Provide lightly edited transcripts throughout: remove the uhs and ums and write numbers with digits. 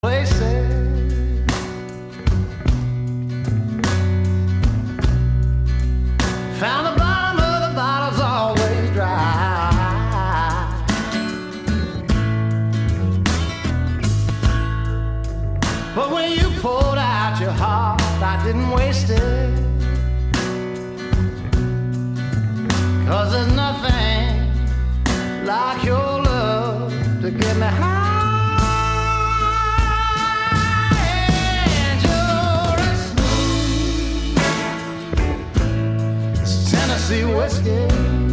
places. Found the bottom of the bottle's always dry. But when you pulled out your heart, I didn't waste it. 'Cause there's nothing like your love to get me high. And you're as smooth as Tennessee whiskey.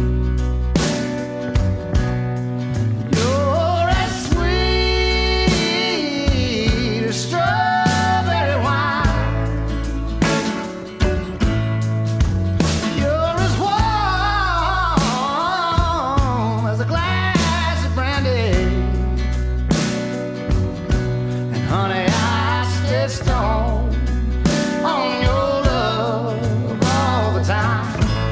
You're as sweet as strawberry wine. You're as warm as a glass of brandy. And honey, I stay stoned on your love all the time.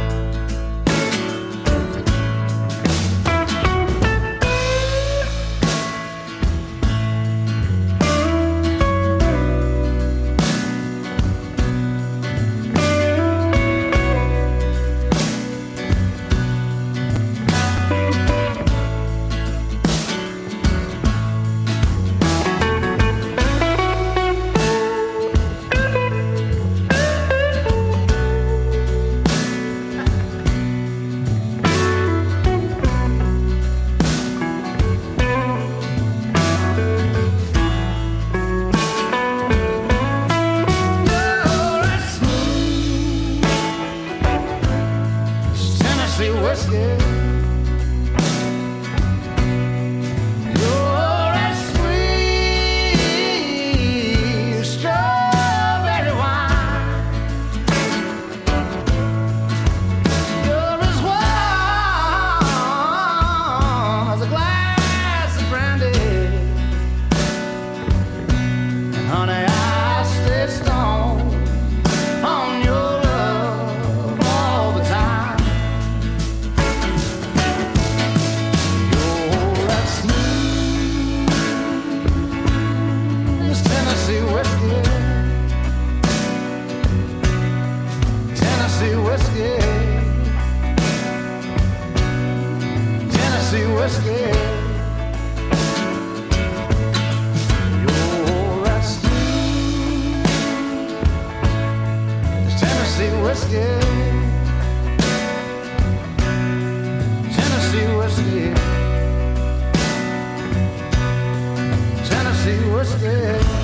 You're as smooth as Tennessee whiskey. You're as sweet as strawberry wine. You're as warm as a glass of brandy. And honey, I stay stoned on your love all the time. You're as smooth as Tennessee whiskey. Tennessee whiskey. Tennessee whiskey. You're as smooth as Tennessee whiskey. Tennessee whiskey. Tennessee whiskey.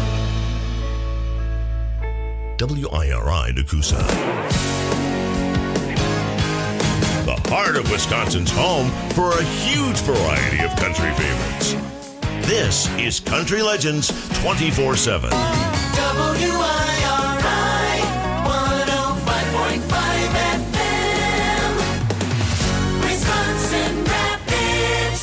WIRI Nakusa. The heart of Wisconsin's home for a huge variety of country favorites. This is Country Legends 24/7. WIRI 105.5 FM, Wisconsin Rapids.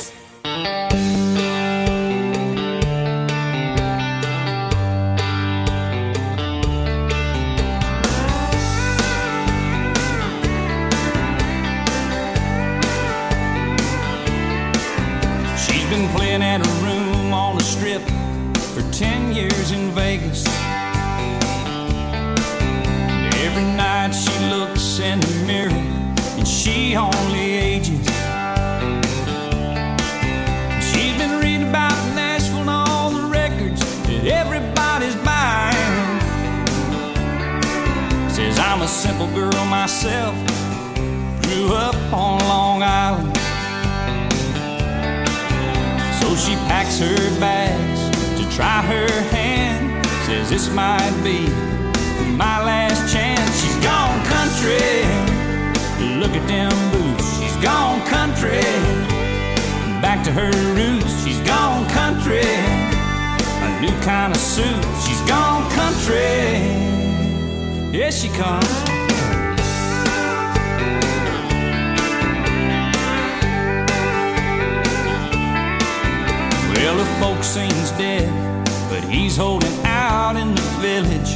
She's been playing at a room on the strip for 10 years in Vegas. And every night she looks in the mirror and she only ages. She's been reading about Nashville and all the records that everybody's buying. Says I'm a simple girl myself, grew up on Long Island. So she packs her bags to try her hand. Says this might be my last chance. She's gone country, look at them boots. She's gone country, back to her roots. She's gone country, a new kind of suit. She's gone country, yes she comes. Well, the folk sings dead, but he's holding out in the village.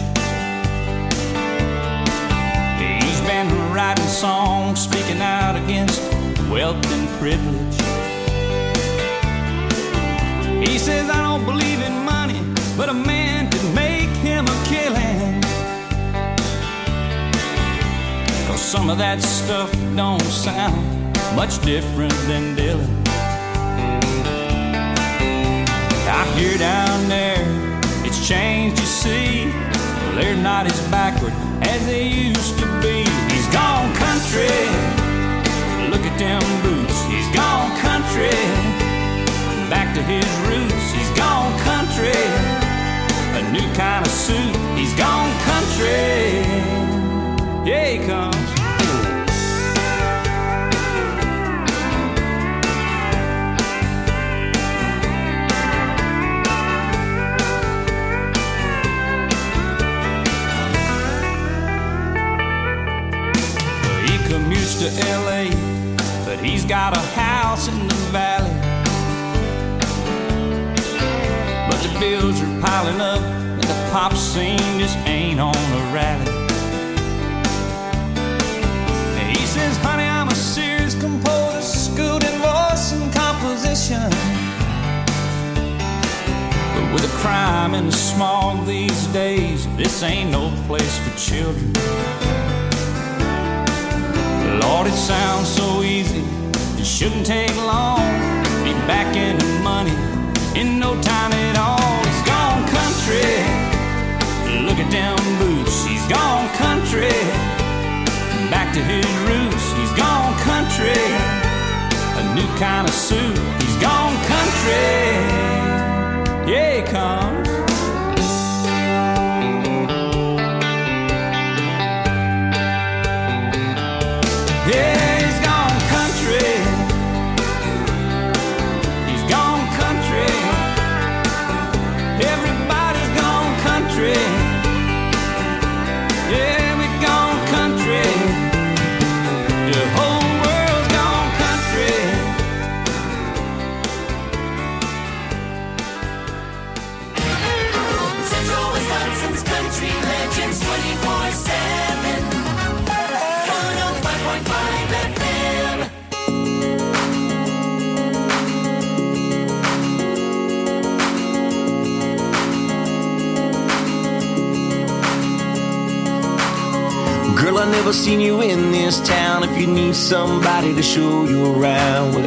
He's been writing songs, speaking out against wealth and privilege. He says, I don't believe in money, but a man could make him a killing. 'Cause some of that stuff don't sound much different than Dylan. I hear down there it's changed, you see. Well, they're not as backward as they used to be. He's gone country, look at them boots. He's gone country, back to his roots. He's gone country, a new kind of suit. He's gone country, yeah, he comes. Commutes to LA, but he's got a house in the valley. But the bills are piling up, and the pop scene just ain't on a rally. And he says, honey, I'm a serious composer, schooled in voice and composition. But with the crime and the smog these days, this ain't no place for children. Lord, it sounds so easy, it shouldn't take long. Be back in the money in no time at all. He's gone country, look at them boots. He's gone country, back to his roots. He's gone country, a new kind of suit. He's gone country, yeah, he comes. Yeah, he's gone country. He's gone country. Everybody's gone country. Yeah, we've gone country. The whole world's gone country. Central Wisconsin's country legends 24/7. 105.5 FM. Girl, I never seen you in this town. If you need somebody to show you around, well,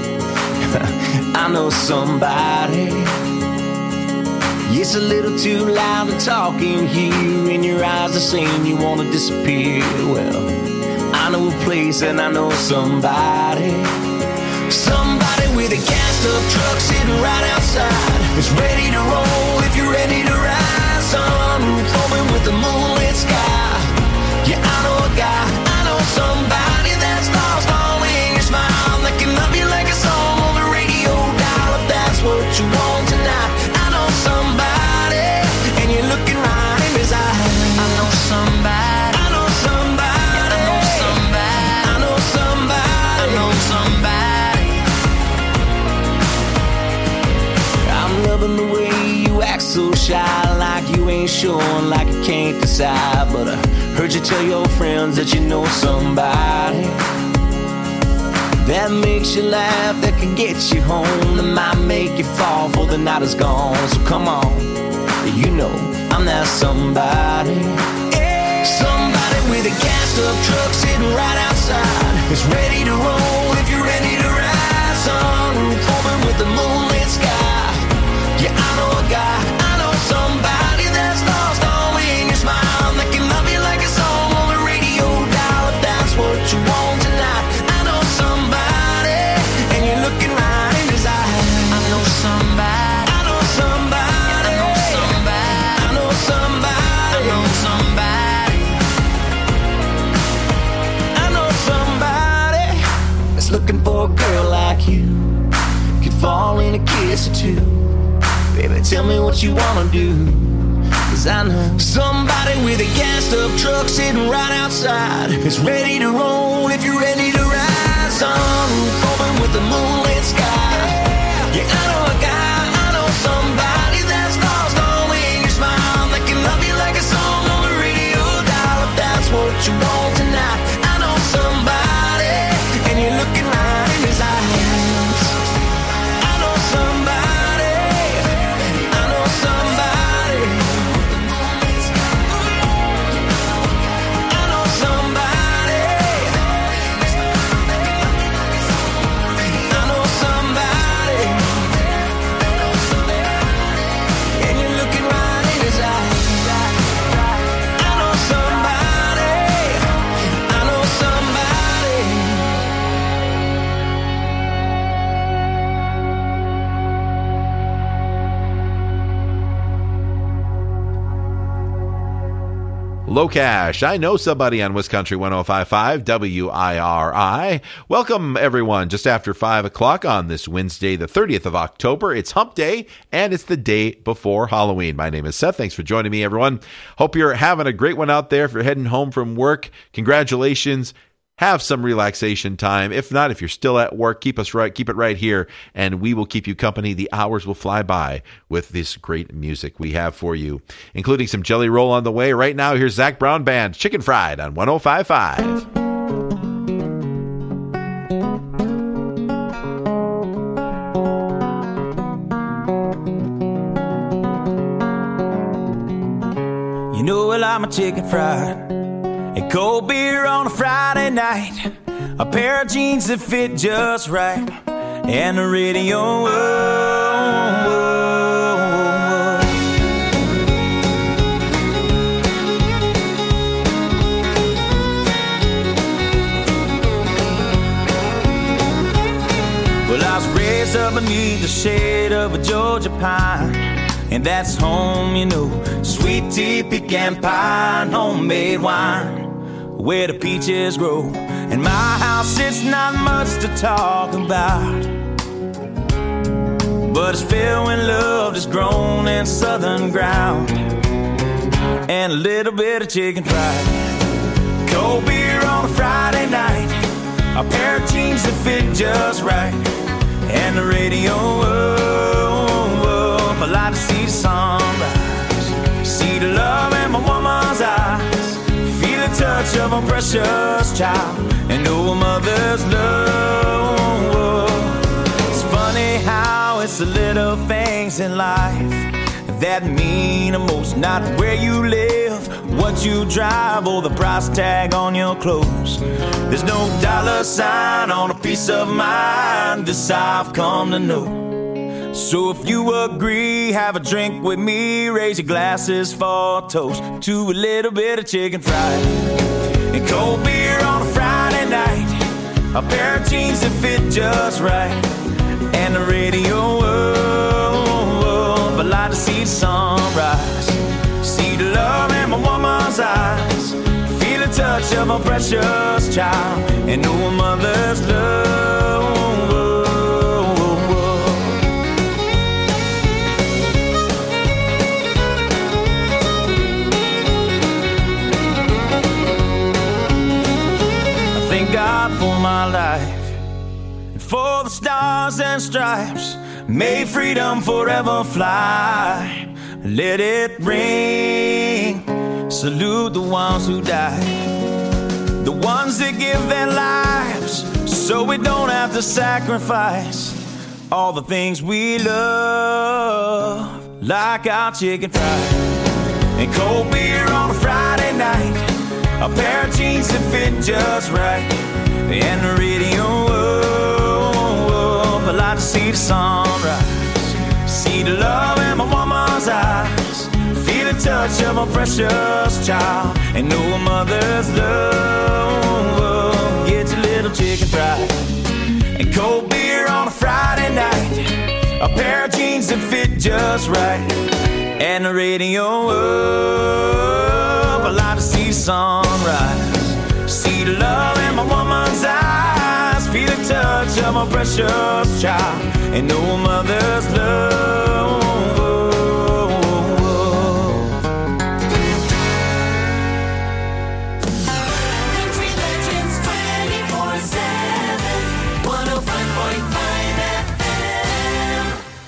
I know somebody. It's a little too loud to talk in here, and your eyes are saying you wanna disappear. Well, I know a place and I know somebody. Somebody with a gassed-up truck sitting right outside. It's ready to roll if you're ready to ride. Sunroof open with the moonlit sky. Yeah, I know a guy, I know somebody that's lost all in your smile. That can love you like a song on the radio dial. If that's what you want tonight, I know somebody, and you're looking right in his eyes. I know somebody, I know somebody, I know somebody, I know somebody, I know somebody. I'm loving the way you act so shy, like you ain't sure, like you can't decide. But I heard you tell your friends that you know somebody that makes you laugh, that can get you home, that might make you fall before the night is gone. So come on, you know I'm that somebody. Somebody with a gassed-up truck sitting right outside. It's ready to roll if you're ready to ride. Sunroof open with the moonlit sky. Yeah, I know a guy, I know somebody that's lost all in your smile. That can love you like a song on the radio dial. If that's what you want tonight, I know somebody, and you're looking right in his eyes. I know somebody, I know somebody, I know somebody, I know somebody, I know somebody, I know somebody that's looking for a girl like you. Could fall in a kiss or two. Baby, tell me what you wanna do, 'cause I know somebody with a gassed-up truck sitting right outside. It's ready to roll if you're ready to ride. Sunroof open with the moonlit sky. Yeah, I know a guy, I know somebody that's lost all in your smile. That can love you like a song on the radio dial. If that's what you want tonight, I know somebody, and you're looking right in his eyes. I know somebody, I know somebody. Low Cash. I know somebody on Wisconsin 105.5 WIRI. Welcome, everyone, just after 5 o'clock on this Wednesday, the 30th of October. It's Hump Day, and it's the day before Halloween. My name is Seth. Thanks for joining me, everyone. Hope you're having a great one out there. If you're heading home from work, congratulations. Have some relaxation time. If not, if you're still at work, keep it right here, and we will keep you company. The hours will fly by with this great music we have for you, including some Jelly Roll on the way. Right now, here's Zac Brown Band, Chicken Fried on 105.5. You know I like my chicken fried, and cold beer on a Friday night, a pair of jeans that fit just right, and the radio. Oh, oh, oh. Well, I was raised up beneath the shade of a Georgia pine, and that's home, you know. Sweet tea, pecan pie, and homemade wine, where the peaches grow. In my house, it's not much to talk about, but it's filled when love is grown in southern ground, and a little bit of chicken fried, cold beer on a Friday night, a pair of jeans that fit just right, and the radio. I like to see the sunrise, see the love in my woman's eyes, feel the touch of a precious child, and know a mother's love. It's funny how it's the little things in life that mean the most, not where you live, what you drive, or the price tag on your clothes. There's no dollar sign on a piece of mind, this I've come to know. So if you agree, have a drink with me, raise your glasses for a toast to a little bit of chicken fried, and cold beer on a Friday night, a pair of jeans that fit just right, and the radio. But I like to see the sunrise, see the love in my woman's eyes, feel the touch of a precious child, and know a mother's love. God for my life, and for the stars and stripes, may freedom forever fly. Let it ring, salute the ones who died, the ones that give their lives so we don't have to sacrifice all the things we love, like our chicken fried, and cold beer on a Friday night, a pair of jeans that fit just right, and the radio. I like to see the sunrise, see the love in my woman's eyes, feel the touch of a precious child, and know a mother's love. Get your little chicken fried, and cold beer on a Friday night, a pair of jeans that fit just right, and the radio. I like to see the sunrise, see the love in my woman's eyes, feel the touch of a precious child, and know a mother's love. Country Legends 24/7, 105.5 FM.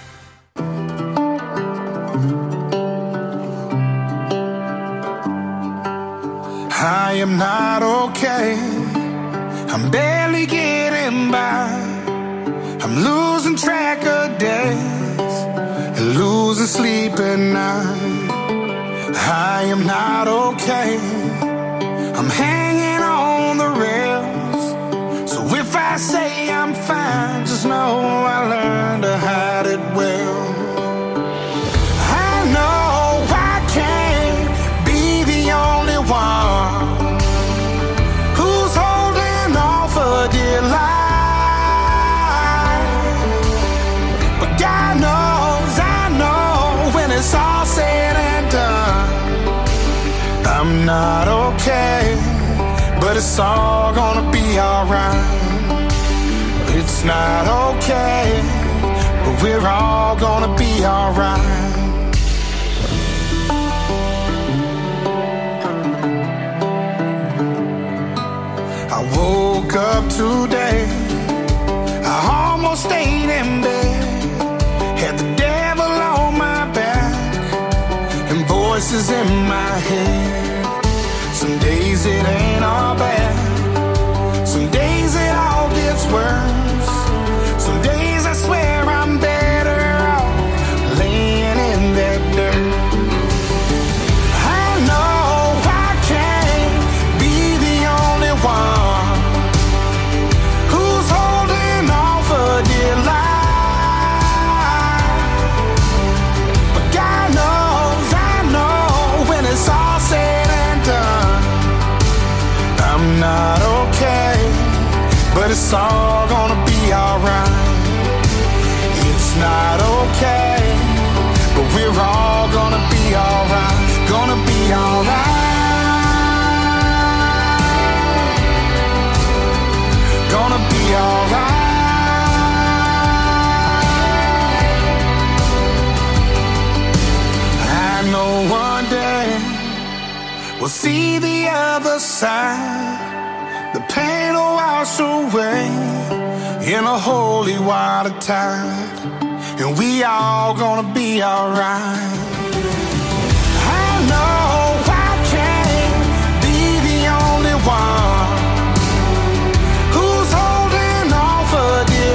I am not okay, I'm barely getting by, I'm losing track of days and losing sleep at night. I am not okay, I'm hanging on the rails, so if I say I'm fine, just know I learned to hide it well. I know I can't be the only one who's holding on for dear life, but God knows, I know, when it's all said and done, I'm not okay, but it's all gonna be alright. It's not okay, but we're all gonna be alright. I woke up today, I almost stayed in bed, had the devil on my back and voices in my head. Some days it ain't all bad, some days it all gets worse. Some days I swear I'm better off laying in that dirt. I know I can't be the only one who's holding on for dear life. But God knows, I know when it's all said and done, I'm not okay, but it's all gonna be alright. It's not okay, but we're all gonna be alright. Gonna be alright. Gonna be alright. I know one day we'll see the other side. The pain will wash away in a holy water tide, and we all gonna be alright. I know I can't be the only one who's holding on for dear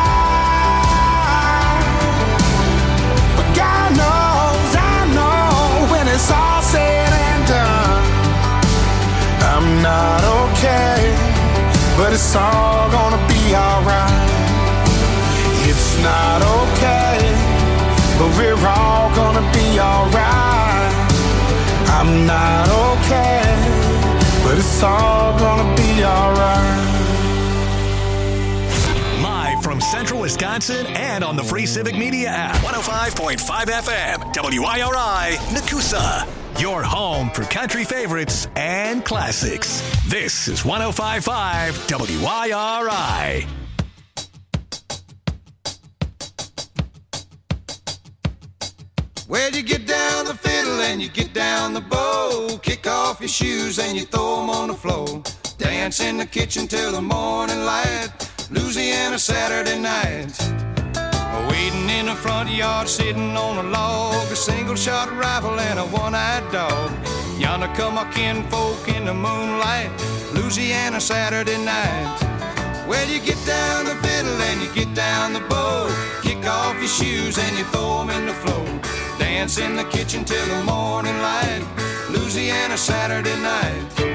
life. But God knows, I know when it's all said and done, I'm not okay, but it's all gonna be alright. It's not okay, but we're all gonna be alright. I'm not okay, but it's all gonna be alright. Live from Central Wisconsin and on the Free Civic Media app. 105.5 FM, WIRI, Nakusa. Your home for country favorites and classics. This is 105.5 WIRI. Well, you get down the fiddle and you get down the bow. Kick off your shoes and you throw them on the floor. Dance in the kitchen till the morning light. Louisiana Saturday night. Waiting in the front yard, sitting on a log. A single-shot rifle and a one-eyed dog. Yonder come our kinfolk in the moonlight. Louisiana Saturday night. Well, you get down the fiddle and you get down the bow. Kick off your shoes and you throw them in the floor. Dance in the kitchen till the morning light. Louisiana Saturday night.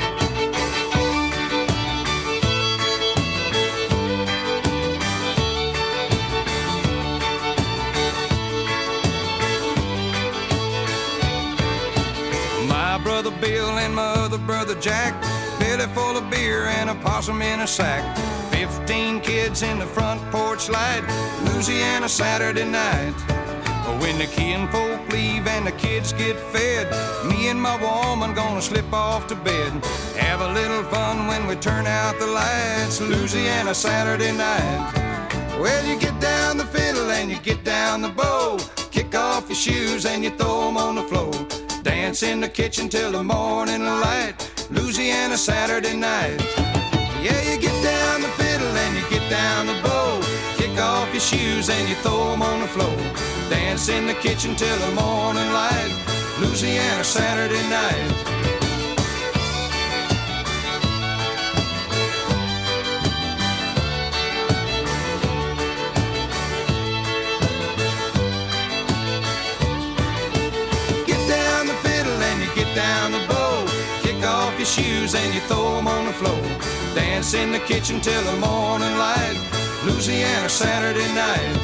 My brother Bill and my other brother Jack, belly full of beer and a possum in a sack. 15 kids in the front porch light. Louisiana Saturday night. When the kinfolk leave and the kids get fed, me and my woman gonna slip off to bed. Have a little fun when we turn out the lights. Louisiana Saturday night. Well, you get down the fiddle and you get down the bow. Kick off your shoes and you throw them on the floor. Dance in the kitchen till the morning light. Louisiana Saturday night. Yeah, you get down the fiddle and you get down the bow. Kick off your shoes and you throw them on the floor. Dance in the kitchen till the morning light. Louisiana Saturday night. Down the bow, kick off your shoes and you throw them on the floor. Dance in the kitchen till the morning light. Louisiana Saturday night.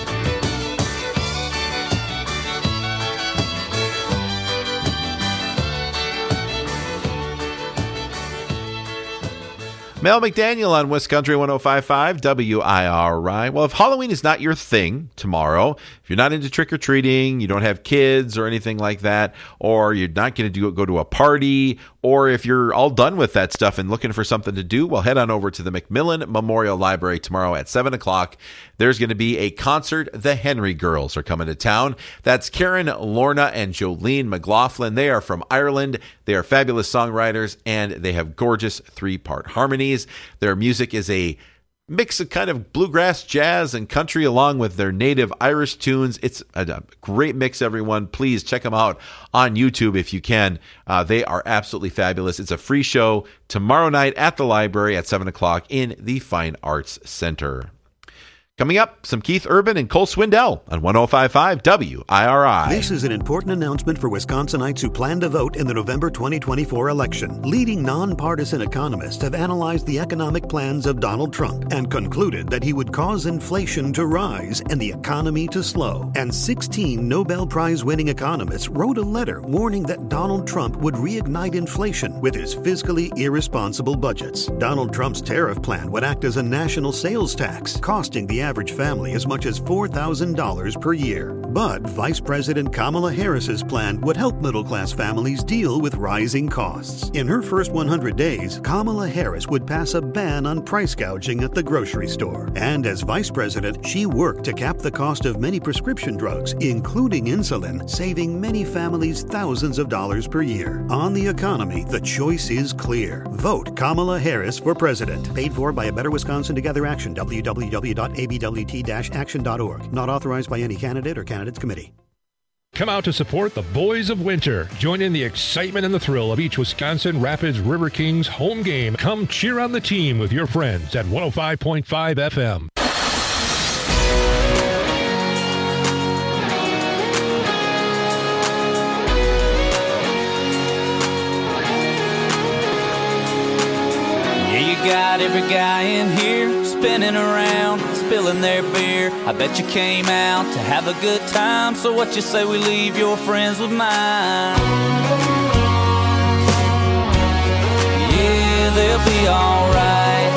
Mel McDaniel on West Country 105.5 WIRI. Well, if Halloween is not your thing tomorrow, if you're not into trick-or-treating, you don't have kids or anything like that, or you're not going to go to a party, or if you're all done with that stuff and looking for something to do, well, head on over to the McMillan Memorial Library tomorrow at 7 o'clock. There's going to be a concert. The Henry Girls are coming to town. That's Karen, Lorna, and Jolene McLaughlin. They are from Ireland. They are fabulous songwriters, and they have gorgeous three-part harmonies. Their music is a mix of kind of bluegrass, jazz, and country along with their native Irish tunes. It's a great mix, everyone. Please check them out on YouTube if you can. They are absolutely fabulous. It's a free show tomorrow night at the library at 7 o'clock in the Fine Arts Center. Coming up, some Keith Urban and Cole Swindell on 105.5 WIRI. This is an important announcement for Wisconsinites who plan to vote in the November 2024 election. Leading nonpartisan economists have analyzed the economic plans of Donald Trump and concluded that he would cause inflation to rise and the economy to slow. And 16 Nobel Prize-winning economists wrote a letter warning that Donald Trump would reignite inflation with his fiscally irresponsible budgets. Donald Trump's tariff plan would act as a national sales tax, costing the average family as much as $4,000 per year. But Vice President Kamala Harris's plan would help middle-class families deal with rising costs. In her first 100 days, Kamala Harris would pass a ban on price gouging at the grocery store. And as Vice President, she worked to cap the cost of many prescription drugs, including insulin, saving many families thousands of dollars per year. On the economy, the choice is clear. Vote Kamala Harris for president. Paid for by A Better Wisconsin Together Action, www.abwt-action.org. Not authorized by any candidate or candidates committee. Come out to support the Boys of Winter. Join in the excitement and the thrill of each Wisconsin Rapids River Kings home game. Come cheer on the team with your friends at 105.5 FM. Got every guy in here spinning around, spilling their beer. I bet you came out to have a good time, so what you say we leave your friends with mine? Yeah, they'll be alright.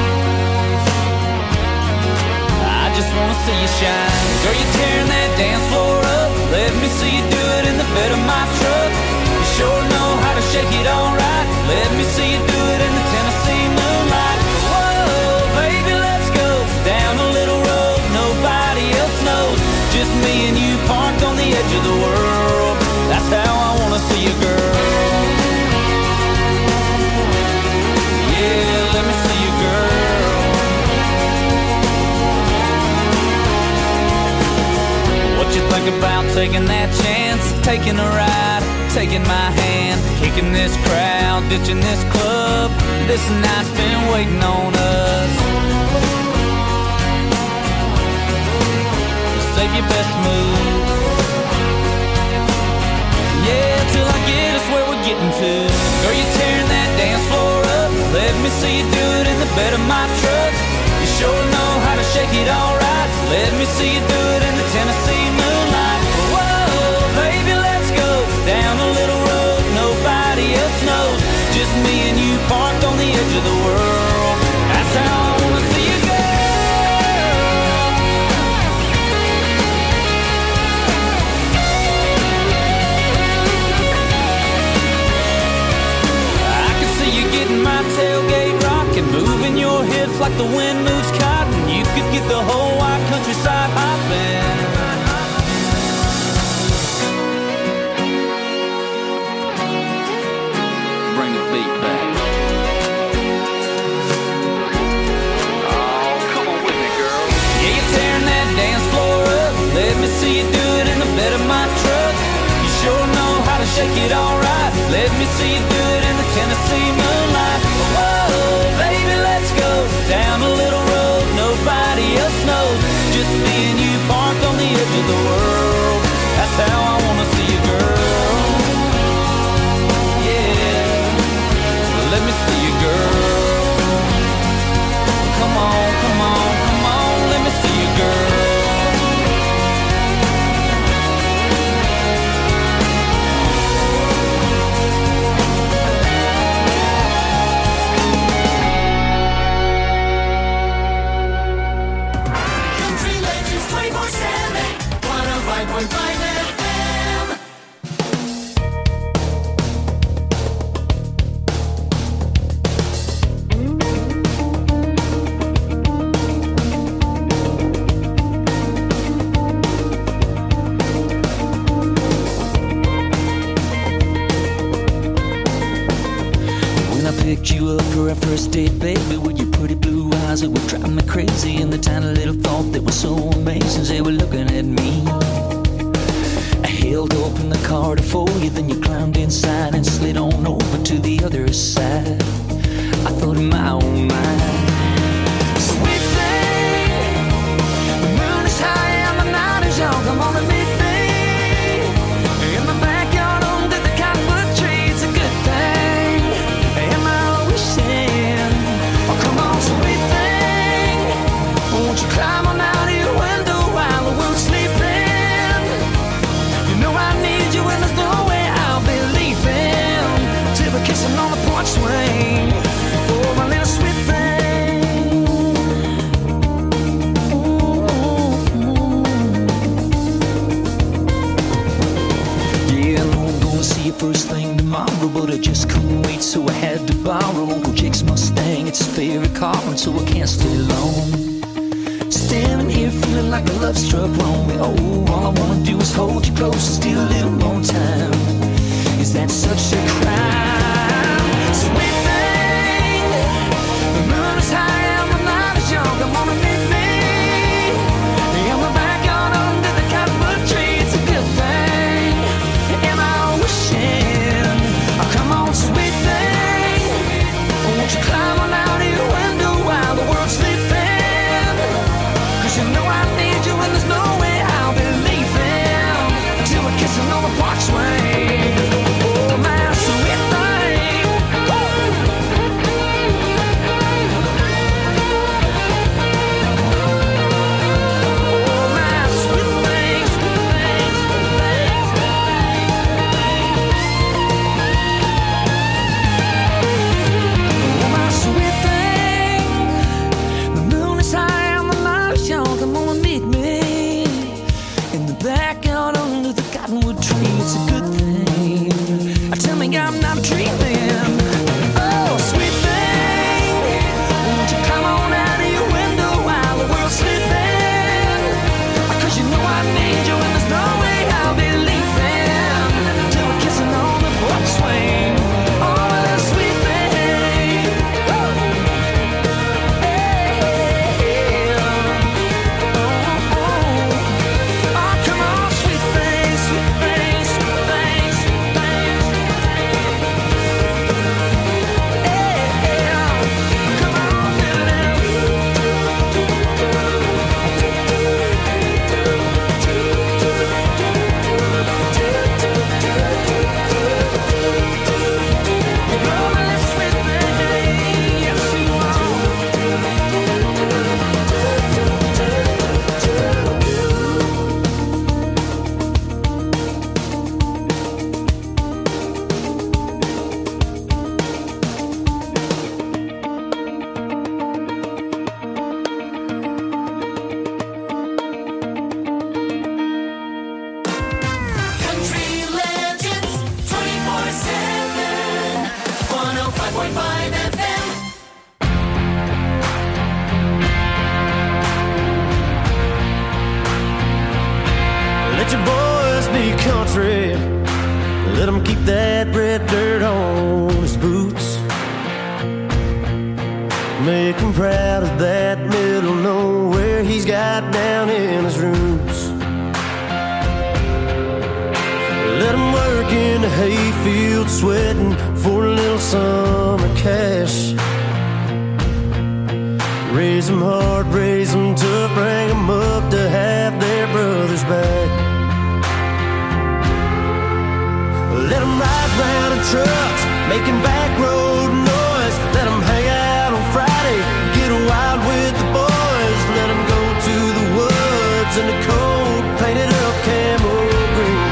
I just wanna see you shine. Girl, you tearing that dance floor up. Let me see you do it in the bed of my truck. You sure know how to shake it alright. Let me see you do it in the Tennessee moonlight. Whoa, baby, let's go down a little road nobody else knows. Just me and you parked on the edge of the world. That's how I wanna see you, girl. Yeah, let me see you, girl. What you think about taking that chance, taking a ride, taking my hand, kicking this crowd, ditching this club? This night's been waiting on us. Save your best move. Yeah, till I get us where we're getting to. Girl, you tearing that dance floor up. Let me see you do it in the bed of my truck. You sure know how to shake it alright. Let me see you do it in the Tennessee moonlight. Whoa, baby, let's go down a little road nobody else knows. Just me and you parked on the edge of the world. That's how I wanna see you, girl. I can see you getting my tailgate rocking, moving your hips like the wind moves cotton. You could get the whole wide countryside hopping. Let me see you do it in the bed of my truck. You sure know how to shake it alright. Let me see you do it in the Tennessee moonlight. Whoa, baby, let's go down a little road nobody else knows. Just me and you parked on the edge of the world. That's how I wanna see you, girl. Yeah, let me see you, girl. Come on, come on, come on, let me see you, girl. picked you up for our first date, baby, with your pretty blue eyes that were driving me crazy, and the tiny little thought that was so amazing, they were looking at me. I held open the car to for you, then you climbed inside and slid on over to the other side. I thought in my own mind, sweet thing, the moon is high and the night is young, come on and meet me in the backyard under the cottonwood tree. It's a good thing, am I wishing? Oh, come on, sweet thing, won't you climb on out of your window while the world's sleeping? You know I need you and there's no way I'll be leaving till we're kissing on the porch swing. Oh, my little sweet thing. Yeah, I know I'm gonna see you first thing tomorrow, but I just couldn't wait, so I had to borrow Uncle Jake's Mustang. It's his favorite car, and so I can't stay long. Standing here feeling like a love struck wrong. Oh, all I wanna do is hold you close and steal a little more time. Is that such a crime? Sweet thing, the moon is high and the night is young. Come on and meet me in the backyard under the cottonwood tree. It's a good thing, am I wishing? Oh, come on, sweet thing, won't you climb on out of your window while the world's sleeping? 'Cause you know I need you and there's no way I'll be leaving until we're kissing on the porch swing. Oh, my sweet thing. Oh, my sweet thing, sweet thing, sweet thing, oh, my sweet thing. The moon is high and the night is young. Come on and meet me in the backyard under the cottonwood tree. It's a good thing. Tell me I'm not dreaming. Oh, sweet thing, won't you come on out of your window while the world's sleeping? 'Cause you know I need you and there's no way I'll be leaving till we're kissing on the porch swing. Oh, that sweet thing. Woo. Hey. Oh, come on, sweet thing, sweet thing, sweet thing, sweet thing. Come on, Country Legends 24/7, 105.5 FM. Let your boys be country. Let them keep that red dirt on his boots. Make him proud of that middle nowhere he's got down in his roots. Let him work in the hayfield sweating for a little summer cash. Raise them hard, raise them tough, bring them up to have their brothers back. Let them ride round in trucks, making back road noise. Let them hang out on Friday, get wild with the boys. Let them go to the woods in the cold, painted up camo green.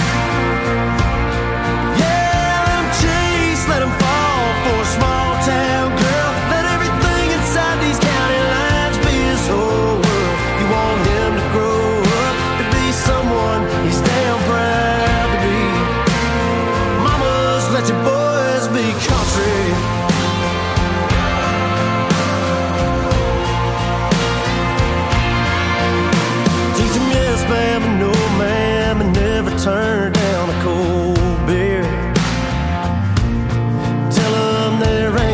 Yeah, let them chase, let them fall for a small town girl. Let everything inside these county lines be his whole world. You want him to grow up to be someone he's damn proud to be. Mamas, let your boys be country. Teach them yes, ma'am, and no, ma'am, and never turn down a cold beer. Tell them there ain't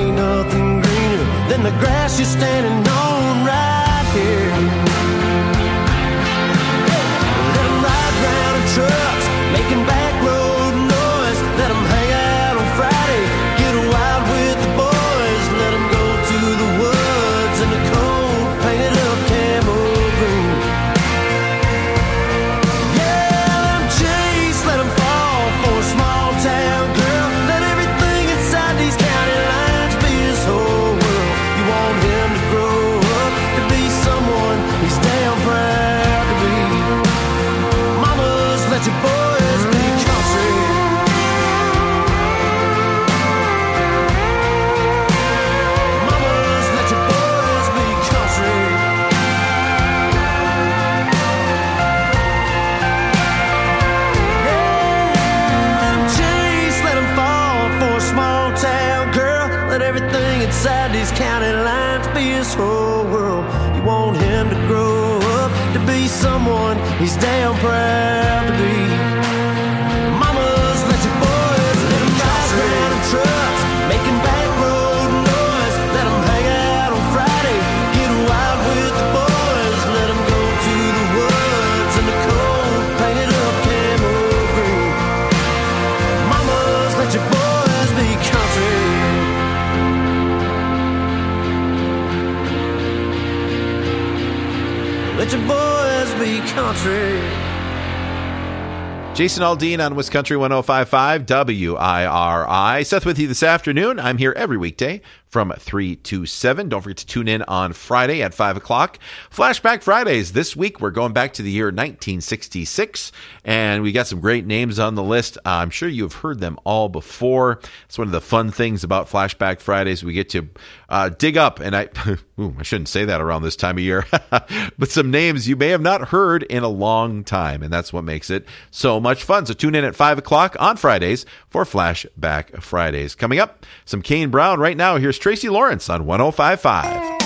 be his whole world. You want him to grow up to be someone he's damn proud to be. Mamas, let your boys let him drive around in trucks, making back road noise. Let him hang out on Friday, get wild with the boys. Let him go to the woods in the cold, painted up camo green. Mamas, let your boys be country. Let your boys be country. Jason Aldean on Wisconsin 105.5 WIRI. Seth with you this afternoon. I'm here every weekday from 3 to 7. Don't forget to tune in on Friday at 5 o'clock. Flashback Fridays. This week, we're going back to the year 1966, and we got some great names on the list. I'm sure you've heard them all before. It's one of the fun things about Flashback Fridays. We get to dig up, and I shouldn't say that around this time of year, but some names you may have not heard in a long time, and that's what makes it so much fun. So tune in at 5 o'clock on Fridays for Flashback Fridays. Coming up, some Kane Brown. Right now, here's Tracy Lawrence on 105.5.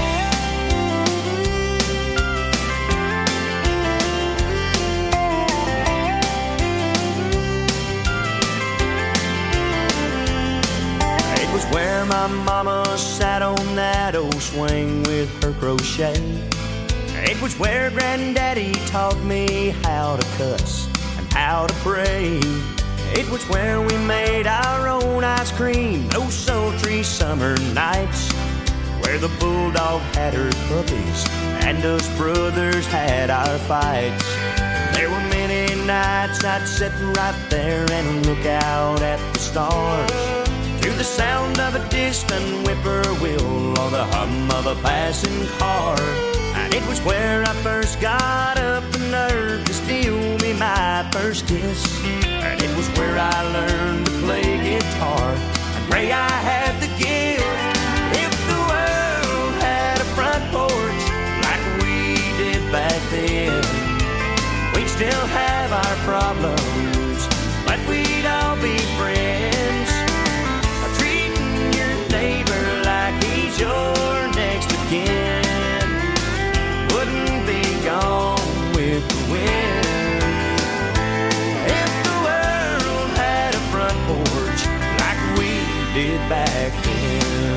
It was where my mama sat on that old swing with her crochet. It was where Granddaddy taught me how to cuss and how to pray. It was where we made our own ice cream those sultry summer nights, where the bulldog had her puppies and us brothers had our fights. There were many nights I'd sit right there and look out at the stars, to the sound of a distant whippoorwill or the hum of a passing car. And it was where I first got up the nerve to steal me my first kiss. And it was where I learned to play guitar and pray I had the gift. If the world had a front porch like we did back then, we'd still have our problems, but we'd all be friends. Treating your neighbor like he's your next of kin wouldn't be gone with the wind. Porch like we did back then.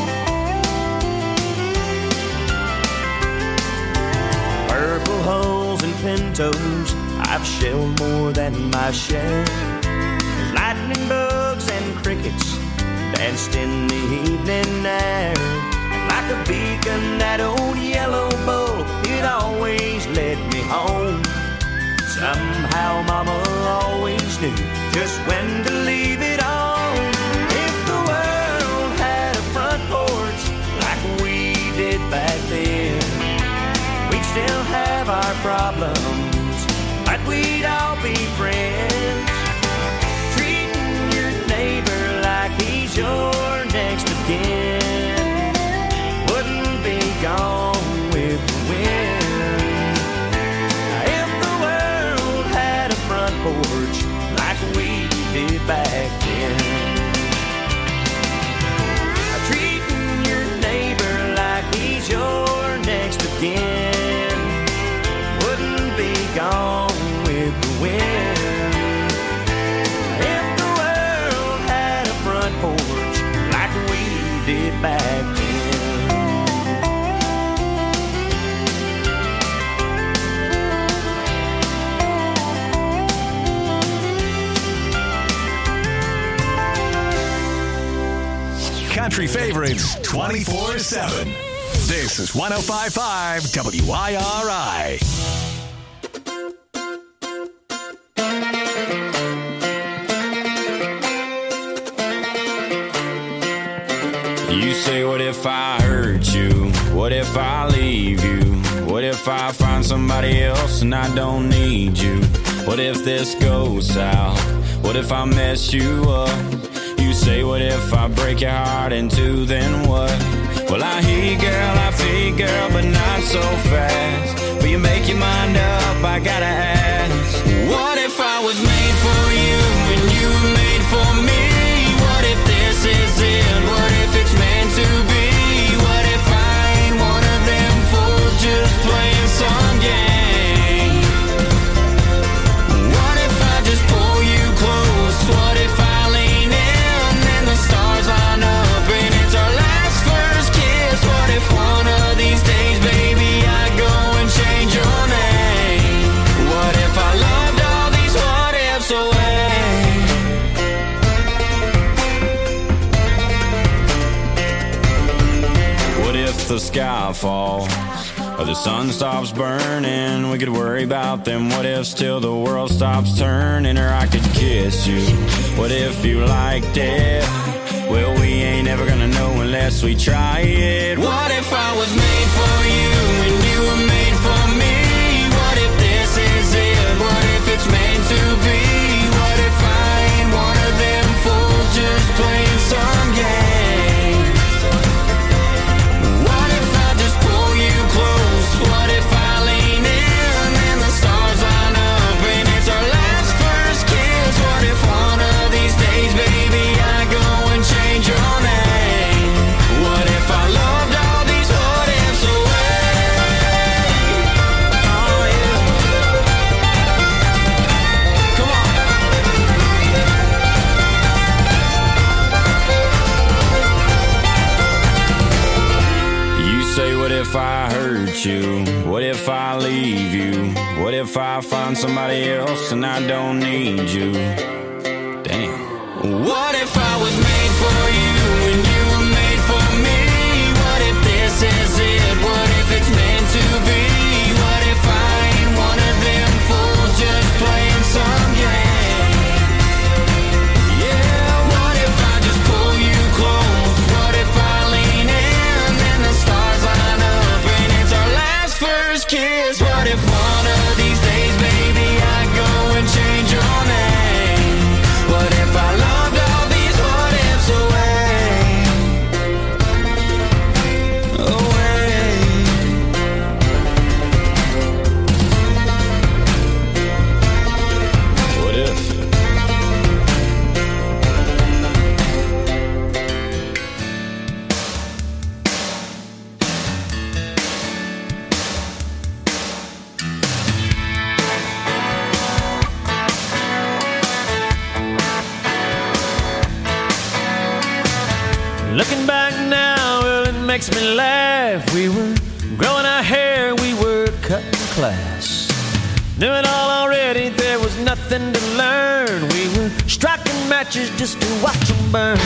Purple hulls and pintos, I've shelled more than my share. Lightning bugs and crickets danced in the evening air. And like a beacon, that old yellow bull, it always led me home. Somehow Mama always knew just when to leave it on. If the world had a front porch like we did back then, we'd still have our problems, but we'd all be friends. Treating your neighbor like he's your next of kin wouldn't be gone with the wind. Porch like we did back then. Treating your neighbor like he's your next of kin wouldn't be gone with the wind. If the world had a front porch like we did back then. Country favorites 24/7. This is 105.5 WIRI. You say, what if I hurt you? What if I leave you? What if I find somebody else and I don't need you? What if this goes south? What if I mess you up? You say, what if I break your heart in two, then what? Well, I hear you, girl, I feel you, girl, but not so fast. Will you make your mind up? I gotta ask. What if I was made for you and you were made for me? What if this is it? What if it's meant to be? What if I the sky falls or the sun stops burning, we could worry about them what ifs till the world stops turning. Or I could kiss you, what if you liked it? Well, we ain't ever gonna know unless we try it. What if I was made for you and you were made for me? What if this is it? What if it's meant to be? What if I ain't one of them fools just playing some game? What if I just pull you close? What if I lean in and the stars line up and it's our last first kiss? What if one of these days, baby, I go and change your name? What if I loved all these what ifs away? Oh yeah. Come on. You say, what if I hurt you? What if I leave you? What if I find somebody else and I don't need you? Damn. What if I was made for you and you were made for me? What if this is it? What if it's meant to be? What if I ain't one of them fools just playing some game? Yeah, what if I just pull you close? What if I lean in and the stars line up and it's our last first kiss? What if one of these days, baby, I go and change your name? What if I loved all these what ifs away? Away. What if? Looking back now, well, it makes me laugh. We were growing our hair, we were cutting class. Knew it all already, there was nothing to learn. We were striking matches just to watch them burn.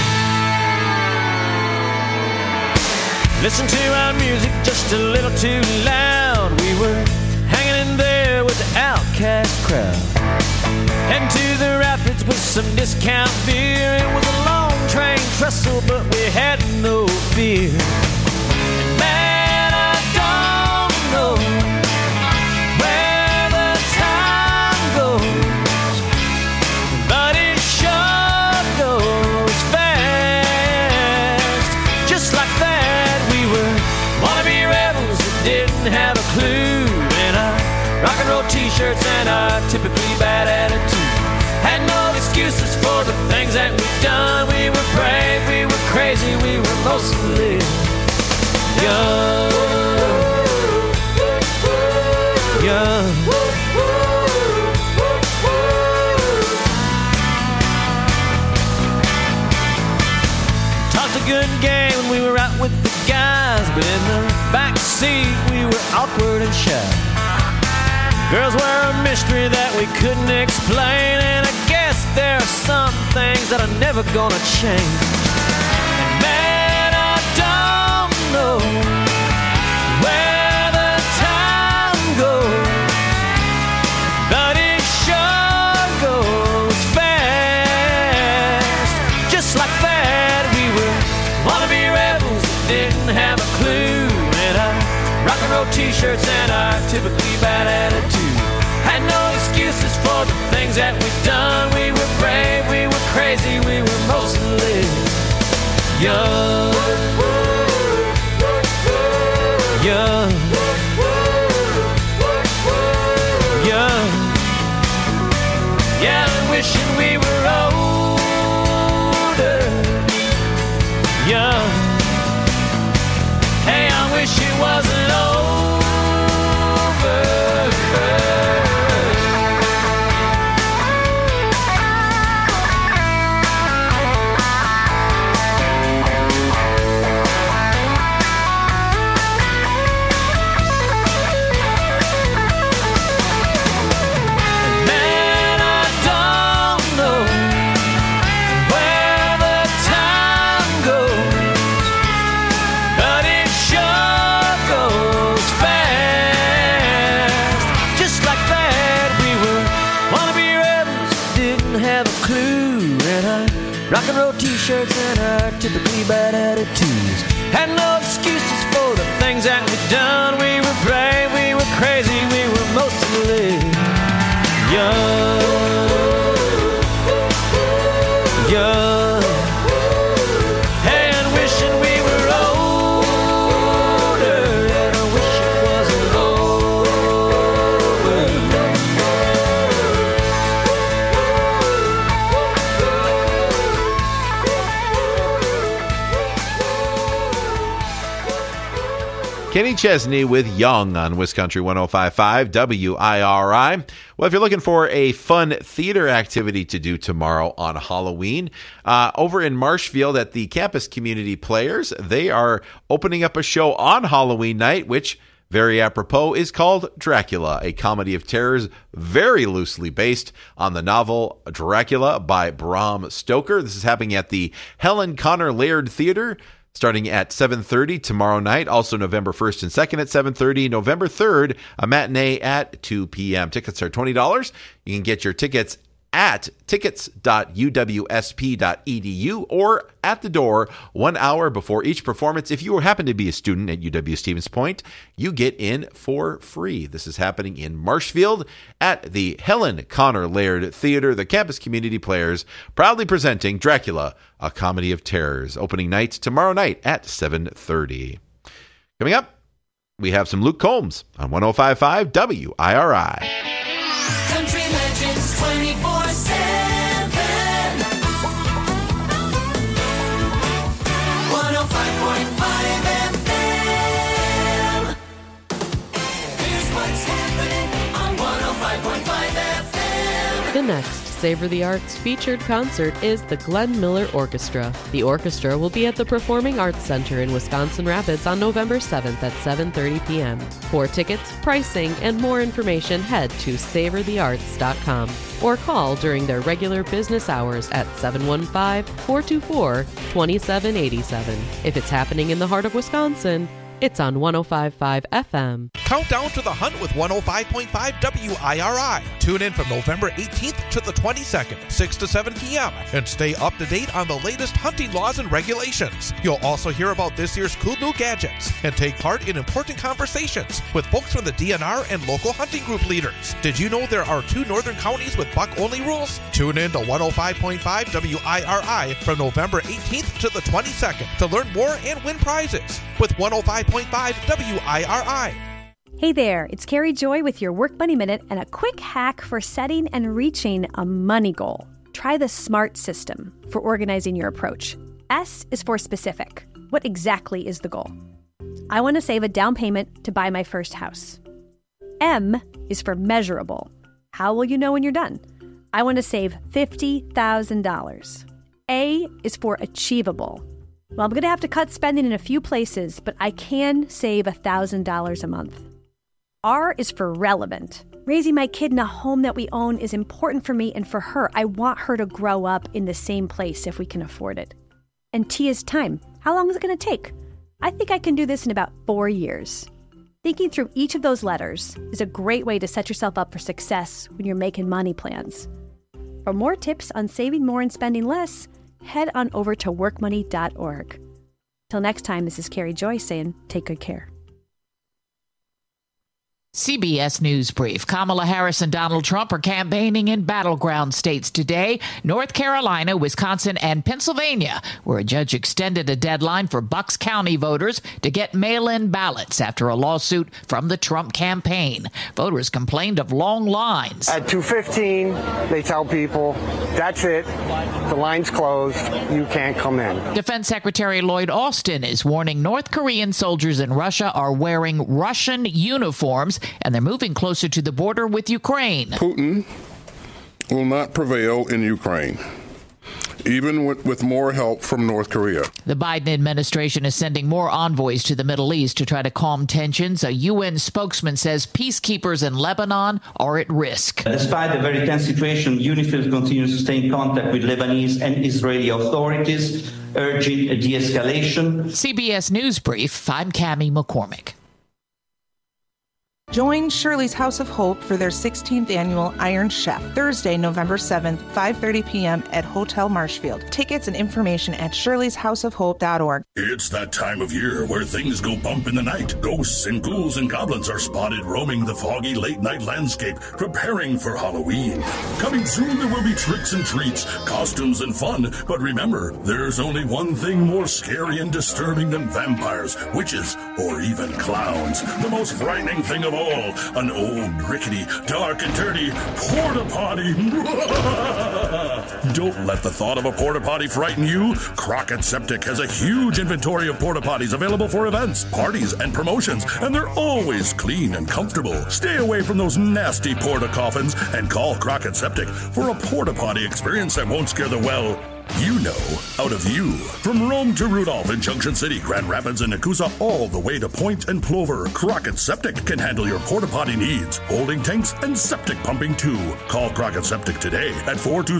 Listen to our music just a little too loud. We were hanging in there with the outcast crowd. Heading to the rapids with some discount beer. It was a long train trestle, but we had no fear. And man, I don't know where the time goes, but it sure goes fast. Just like that, we were wannabe rebels that didn't have a clue. In our rock and roll t-shirts and our typically bad attitude. Had no excuses for the things that we've done. We were brave, we were crazy, we were mostly young. Young. Talked a good game when we were out with the guys, but in the back seat we were awkward and shy. Girls were a mystery that we couldn't explain, and I guess there are some things that are never gonna change. And man, I don't know where the time goes, but it sure goes fast. Just like that, we were wannabe rebels that didn't have a clue. In our rock and roll t-shirts and our typically bad attitude. Had no excuses for the things that we've done. We were brave, we were crazy, we were mostly young. Young. Young. Yeah, I'm wishing we were older. Young. Hey, I wish it wasn't over. Rock and roll t-shirts and our typically bad attitudes. Had no excuses for the things that we'd done. We were brave, we were crazy, we were mostly young. And wishing we were older, and I wish it wasn't over. Kenny Chesney with Young on WisCountry 105.5 WIRI. Well, if you're looking for a fun theater activity to do tomorrow on Halloween, over in Marshfield at the Campus Community Players, they are opening up a show on Halloween night, which, very apropos, is called Dracula, a comedy of terrors very loosely based on the novel Dracula by Bram Stoker. This is happening at the Helen Connor Laird Theater, starting at 7:30 tomorrow night. Also November 1st and 2nd at 7:30. November 3rd, a matinee at 2 p.m. Tickets are $20. You can get your tickets at tickets.uwsp.edu or at the door 1 hour before each performance. If you happen to be a student at UW-Stevens Point, you get in for free. This is happening in Marshfield at the Helen Connor Laird Theater. The Campus Community Players proudly presenting Dracula, a comedy of terrors. Opening night tomorrow night at 7:30. Coming up, we have some Luke Combs on 105.5 WIRI. Country Legends 24/7. 105.5 FM. Here's what's happening on 105.5 FM. The next Savor the Arts featured concert is the Glenn Miller Orchestra. The orchestra will be at the Performing Arts Center in Wisconsin Rapids on November 7th at 7:30 p.m. For tickets, pricing, and more information, head to savorthearts.com or call during their regular business hours at 715-424-2787. If it's happening in the heart of Wisconsin, it's on 105.5 FM. Count down to the hunt with 105.5 WIRI. Tune in from November 18th to the 22nd, 6 to 7 p.m. and stay up to date on the latest hunting laws and regulations. You'll also hear about this year's cool new gadgets and take part in important conversations with folks from the DNR and local hunting group leaders. Did you know there are 2 northern counties with buck-only rules? Tune in to 105.5 WIRI from November 18th to the 22nd to learn more and win prizes with 105.5 WIRI. Hey there, it's Carrie Joy with your Work Money Minute and a quick hack for setting and reaching a money goal. Try the SMART system for organizing your approach. S is for specific. What exactly is the goal? I want to save a down payment to buy my first house. M is for measurable. How will you know when you're done? I want to save $50,000. A is for achievable. Well, I'm going to have to cut spending in a few places, but I can save $1,000 a month. R is for relevant. Raising my kid in a home that we own is important for me and for her. I want her to grow up in the same place if we can afford it. And T is time. How long is it going to take? I think I can do this in about 4 years. Thinking through each of those letters is a great way to set yourself up for success when you're making money plans. For more tips on saving more and spending less, head on over to workmoney.org. Till next time, this is Carrie Joy saying, take good care. CBS News Brief. Kamala Harris and Donald Trump are campaigning in battleground states today, North Carolina, Wisconsin, and Pennsylvania, where a judge extended a deadline for Bucks County voters to get mail-in ballots after a lawsuit from the Trump campaign. Voters complained of long lines. At 2:15, they tell people, that's it, the line's closed, you can't come in. Defense Secretary Lloyd Austin is warning North Korean soldiers in Russia are wearing Russian uniforms, and they're moving closer to the border with Ukraine. Putin will not prevail in Ukraine, even with more help from North Korea. The Biden administration is sending more envoys to the Middle East to try to calm tensions. A UN spokesman says peacekeepers in Lebanon are at risk. Despite the very tense situation, UNIFIL continues to stay in contact with Lebanese and Israeli authorities, urging a de-escalation. CBS News Brief, I'm Cammie McCormick. Join Shirley's House of Hope for their 16th annual Iron Chef, Thursday, November 7th, 5:30 p.m. at Hotel Marshfield. Tickets and information at shirleyshouseofhope.org. It's that time of year where things go bump in the night. Ghosts and ghouls and goblins are spotted roaming the foggy late-night landscape, preparing for Halloween. Coming soon, there will be tricks and treats, costumes and fun. But remember, there's only one thing more scary and disturbing than vampires, witches, or even clowns. The most frightening thing of all, an old, rickety, dark and dirty porta-potty. Don't let the thought of a porta-potty frighten you. Crockett Septic has a huge inventory of porta-potties available for events, parties, and promotions, and they're always clean and comfortable. Stay away from those nasty porta-coffins and call Crockett Septic for a porta-potty experience that won't scare the out of you. From Rome to Rudolph in Junction City, Grand Rapids, and Nakusa, all the way to Point and Plover, Crockett Septic can handle your porta-potty needs, holding tanks and septic pumping too. Call Crockett Septic today at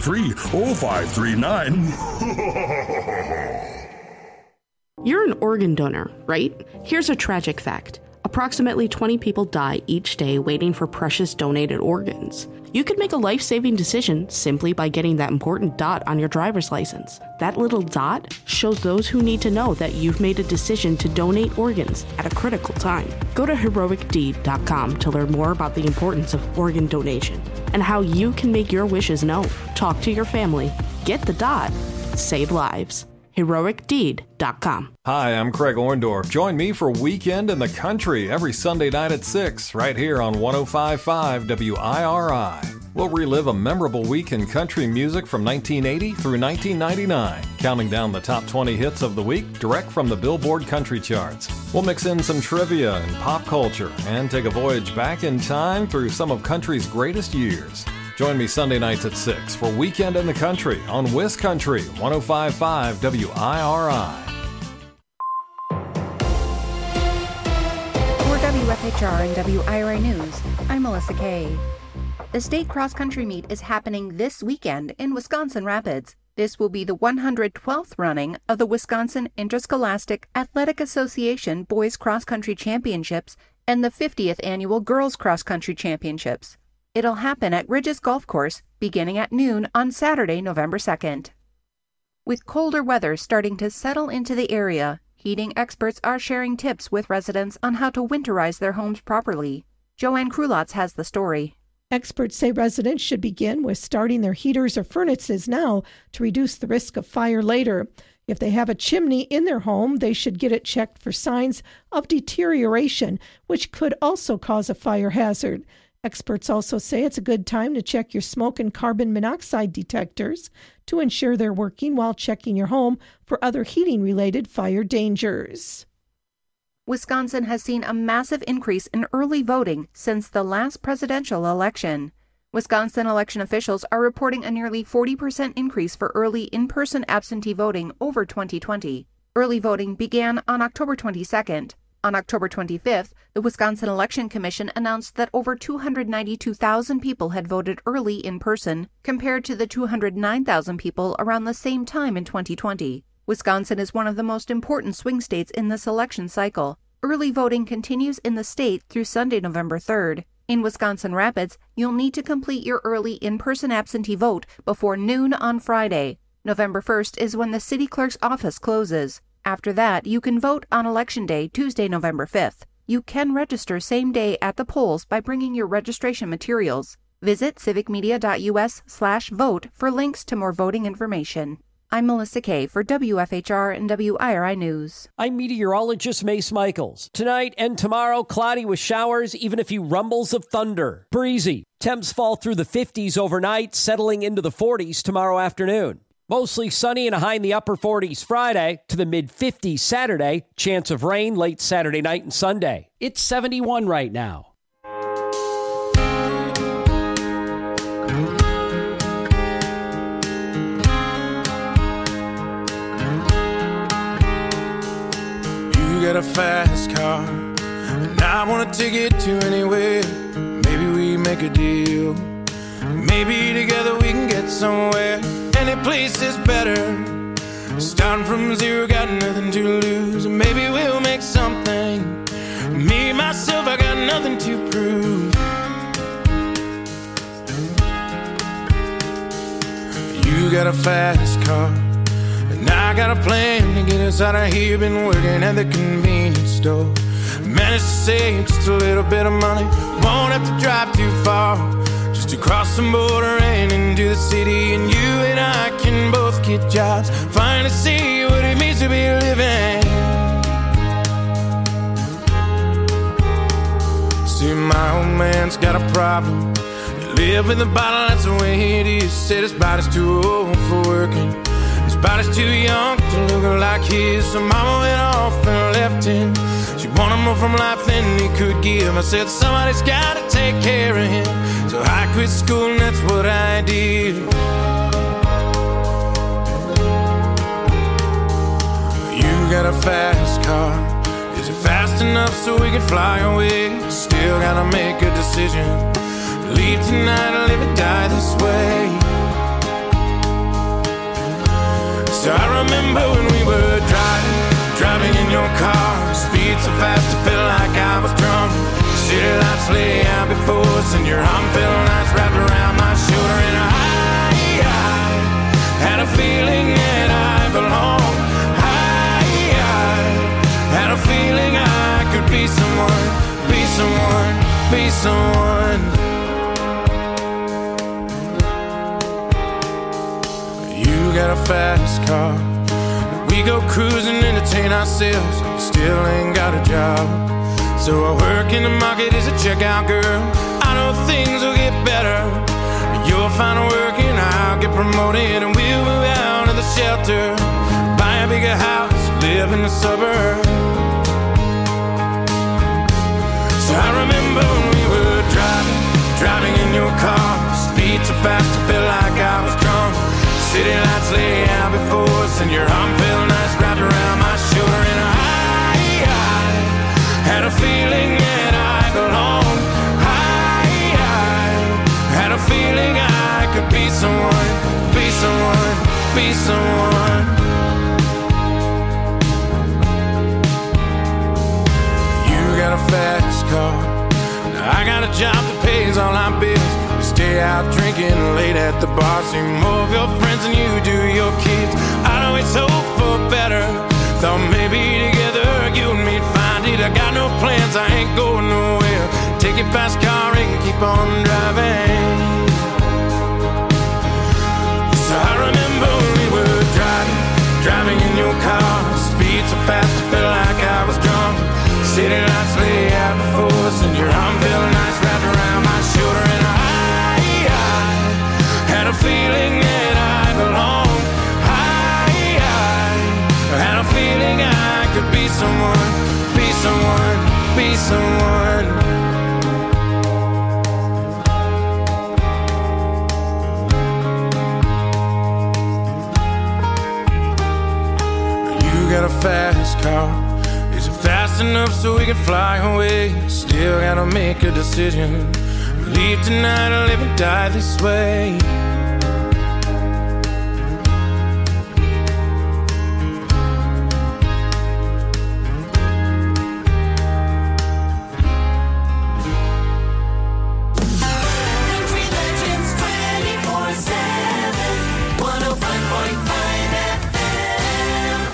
423-0539. You're an organ donor, right? Here's a tragic fact. Approximately 20 people die each day waiting for precious donated organs. You could make a life-saving decision simply by getting that important dot on your driver's license. That little dot shows those who need to know that you've made a decision to donate organs at a critical time. Go to heroicdeed.com to learn more about the importance of organ donation and how you can make your wishes known. Talk to your family. Get the dot. Save lives. heroicdeed.com. Hi, I'm Craig Orndorff. Join me for Weekend in the Country every Sunday night at 6, right here on 105.5 WIRI. We'll relive a memorable week in country music from 1980 through 1999, counting down the top 20 hits of the week direct from the Billboard Country Charts. We'll mix in some trivia and pop culture and take a voyage back in time through some of country's greatest years. Join me Sunday nights at 6 for Weekend in the Country on WisCountry 105.5 WIRI. For WFHR and WIRI News, I'm Melissa Kay. The state cross-country meet is happening this weekend in Wisconsin Rapids. This will be the 112th running of the Wisconsin Interscholastic Athletic Association Boys Cross Country Championships and the 50th Annual Girls Cross Country Championships. It'll happen at Ridges Golf Course beginning at noon on Saturday, November 2nd. With colder weather starting to settle into the area, heating experts are sharing tips with residents on how to winterize their homes properly. Joanne Krulotz has the story. Experts say residents should begin with starting their heaters or furnaces now to reduce the risk of fire later. If they have a chimney in their home, they should get it checked for signs of deterioration, which could also cause a fire hazard. Experts also say it's a good time to check your smoke and carbon monoxide detectors to ensure they're working while checking your home for other heating-related fire dangers. Wisconsin has seen a massive increase in early voting since the last presidential election. Wisconsin election officials are reporting a nearly 40% increase for early in-person absentee voting over 2020. Early voting began on October 22nd. On October 25th, the Wisconsin Election Commission announced that over 292,000 people had voted early in person, compared to the 209,000 people around the same time in 2020. Wisconsin is one of the most important swing states in this election cycle. Early voting continues in the state through Sunday, November 3rd. In Wisconsin Rapids, you'll need to complete your early in-person absentee vote before noon on Friday. November 1st is when the city clerk's office closes. After that, you can vote on Election Day, Tuesday, November 5th. You can register same day at the polls by bringing your registration materials. Visit civicmedia.us/vote for links to more voting information. I'm Melissa Kay for WFHR and WIRI News. I'm meteorologist Mace Michaels. Tonight and tomorrow, cloudy with showers, even a few rumbles of thunder. Breezy. Temps fall through the 50s overnight, settling into the 40s tomorrow afternoon. Mostly sunny and a high in the upper 40s Friday to the mid-50s Saturday. Chance of rain late Saturday night and Sunday. It's 71 right now. You got a fast car, and I want to take it to anywhere. Maybe we make a deal. Maybe together we can get somewhere. Any place is better. Starting from zero, got nothing to lose. Maybe we'll make something. Me, myself, I got nothing to prove. You got a fast car, and I got a plan to get us out of here. Been working at the convenience store. Managed to save just a little bit of money. Won't have to drive too far, just to cross the border and into the city. And you and I can both get jobs, finally see what it means to be living. See, my old man's got a problem. He live in the bottle, that's the way it is. Said his body's too old for working, his body's too young to look like his. So mama went off and left him. She wanted more from life than he could give. I said somebody's gotta take care of him. So I quit school and that's what I did. You got a fast car, is it fast enough so we can fly away? Still gotta make a decision, leave tonight or live and die this way. So I remember when we were driving in your car. Speed so fast it felt like I was drunk. City lights lay out before us, and your arm felt nice wrapped around my shoulder. And I had a feeling that I belonged. I had a feeling I could be someone, be someone, be someone. You got a fast car, we go cruising, entertain ourselves. Still ain't got a job, so I work in the market as a checkout girl. I know things will get better. You'll find work and I'll get promoted, and we'll move out of the shelter, buy a bigger house, live in the suburbs. So I remember when we were driving in your car. Speed so fast it felt like I was drunk. City lights lay out before us, and your arm felt nice wrapped around my shoulder. And I had a feeling that I belonged. I had a feeling I could be someone, be someone, be someone. You got a fast car, I got a job that pays all our bills. We stay out drinking late at the bar, see more of your friends than you do your kids. I'd always hope for better, thought maybe together you and me'd find it. I got no plans, I ain't going nowhere. Take your fast car and keep on driving. So I remember when we were driving in your car. Speed so fast it felt like I was drunk. City lights lay out before us, and your arm felt nice wrapped around my shoulder. And I had a feeling that I belonged. I had a feeling I could be someone, be someone, be someone. You got a fast car, is it fast enough so we can fly away? Still gotta make a decision, leave tonight or live and die this way. Country legends 24/7, 105.5 FM.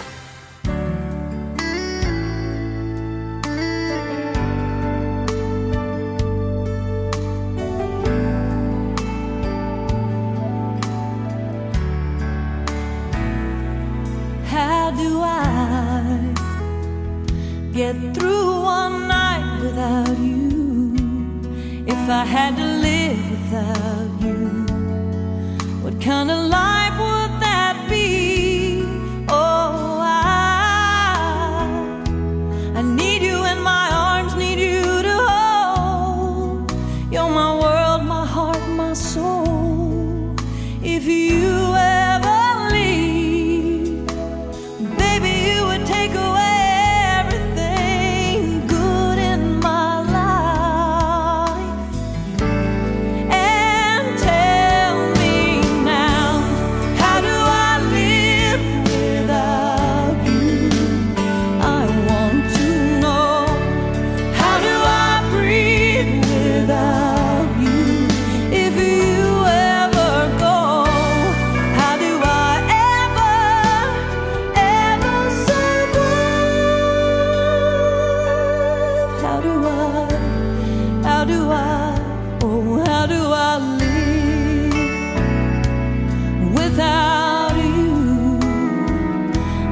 How do I get through one night without you? If I had to live without you, what kind of life would that be? Oh, I need you in my arms, need you to hold. You're my world, my heart, my soul. If you ever leave, baby, you would take away everything good in my life. And tell me now,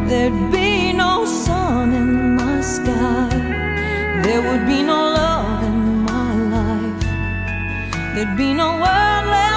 there'd be no sun in my sky. There would be no love in my life. There'd be no world left